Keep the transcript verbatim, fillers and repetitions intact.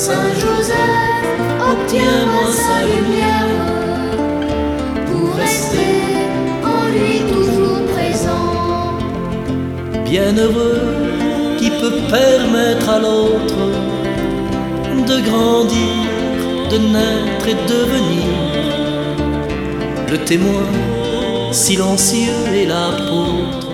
Saint Joseph, obtiens-moi sa lumière pour rester en lui toujours présent. Bienheureux qui peut permettre à l'autre de grandir, de naître et devenir le témoin silencieux et l'apôtre